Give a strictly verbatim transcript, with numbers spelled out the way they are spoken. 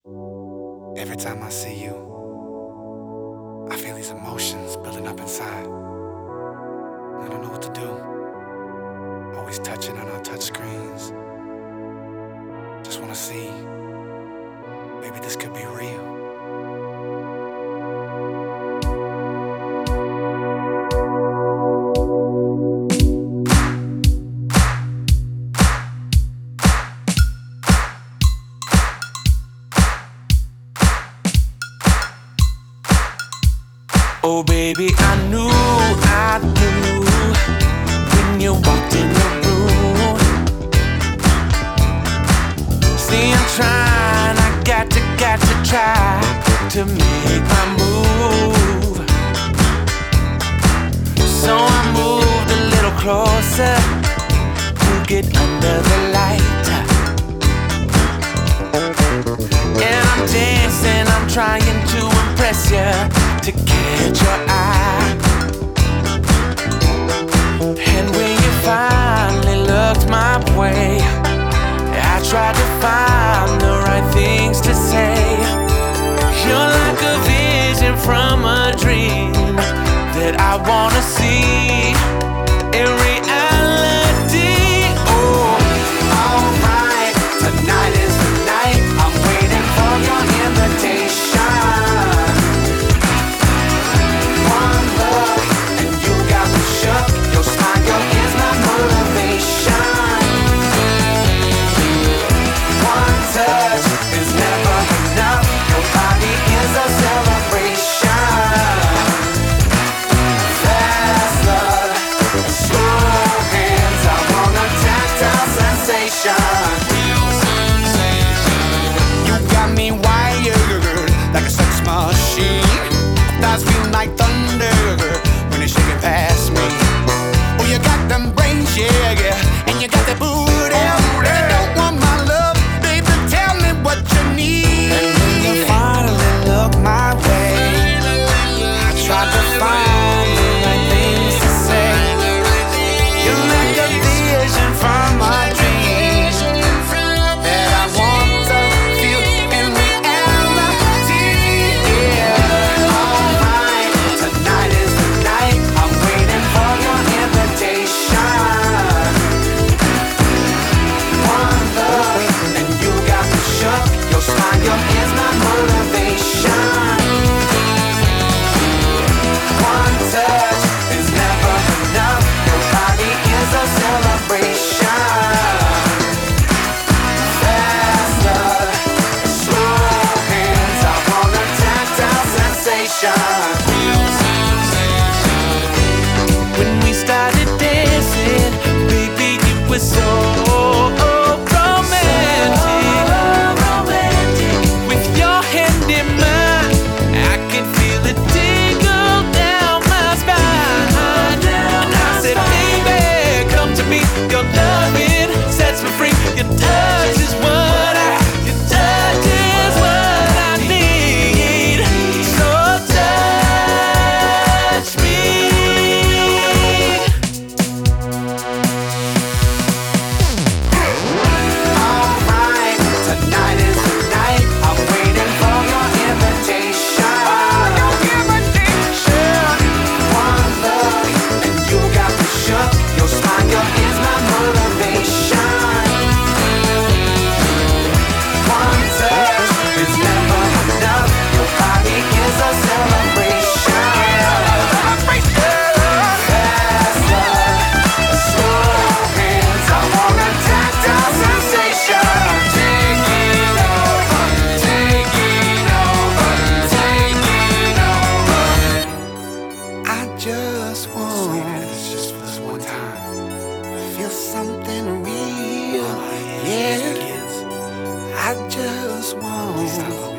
Every time I see you, I feel these emotions building up inside. I don't know what to do. Always touching on our touch screens. Just wanna see, maybe this could be real. Oh baby, I knew, I knew when you walked in the room. See, I'm trying, I got to, got to try to make my move. So I moved a little closer to get under the light. And I'm dancing, I'm trying to impress you, to catch your eye. And when you finally looked my way, I tried to find the right things to say. You're like a vision from a dream that I wanna see in reality. Oh, Alright, tonight is the night. I'm waiting for your invitation. One look and you got me shook. Your smile is my motivation. One touch is never enough. Your body is a celebration. Fast love, slow hands. I want a tactile sensation. You got me wired like a sex machine. Thighs feel like thunder when you're shaking past me. Oh, you got them brains, yeah, yeah, and you got that booty. You don't want my love, baby, tell me what you need. and when you finally look my way, I tried to find the right things to say. You're like a vision from a dream that I want to feel in reality. Yeah. Alright, tonight is the night. I'm waiting for your invitation. One look and you got me shook. Your smile is my motivation. One touch is never enough. Your body is a celebration. Fast love, slow hands. I want a tactile sensation. When we started dancing, baby, it was so romantic. With your hand in mine, I can feel it tingle down my spine. And I said, baby, come to me. Your loving sets me free. Your touch is what I, your touch is what I need. So touch me. Alright, tonight is the night. I'm waiting for your invitation. One look and you got me shook. Your smile is my motivation. One touch is never enough. Your body is a celebration. Fast love, slow hands. I want a tactile sensation. Take it over, take it over, take it over. I just want it's just for this one time. Feel something real, yeah. I just want